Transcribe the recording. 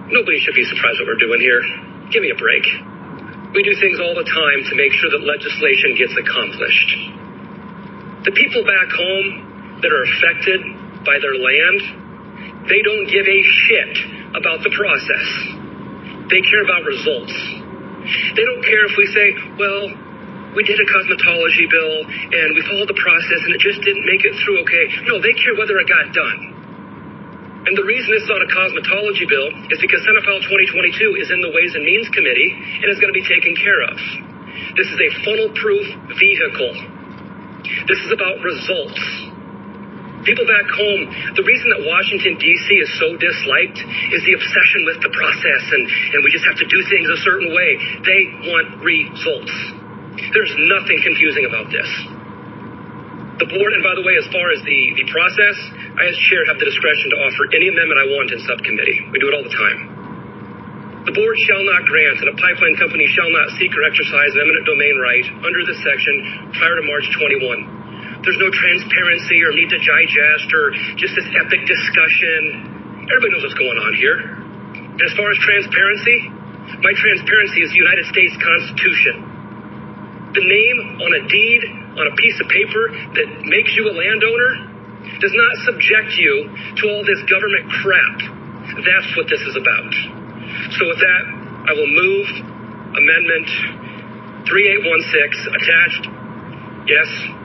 Nobody should be surprised what we're doing here. Give me a break. We do things all the time to make sure that legislation gets accomplished. The people back home that are affected by their land, they don't give a shit about the process. They care about results. They don't care if we say, well, we did a cosmetology bill and we followed the process and it just didn't make it through okay. No, they care whether it got done. And the reason this is not a cosmetology bill is because Senate File 2022 is in the Ways and Means Committee and is going to be taken care of. This is a funnel-proof vehicle. This is about results. People back home, the reason that Washington, D.C. is so disliked is the obsession with the process and we just have to do things a certain way. They want results. There's nothing confusing about this. The board, and by the way, as far as the process, I as chair have the discretion to offer any amendment I want in subcommittee. We do it all the time. The board shall not grant and a pipeline company shall not seek or exercise an eminent domain right under this section prior to March 21. There's no transparency or need to digest or just this epic discussion. Everybody knows what's going on here. And as far as transparency, my transparency is the United States Constitution. The name on a deed, on a piece of paper that makes you a landowner does not subject you to all this government crap. That's what this is about. So with that, I will move Amendment 3816 attached. Yes.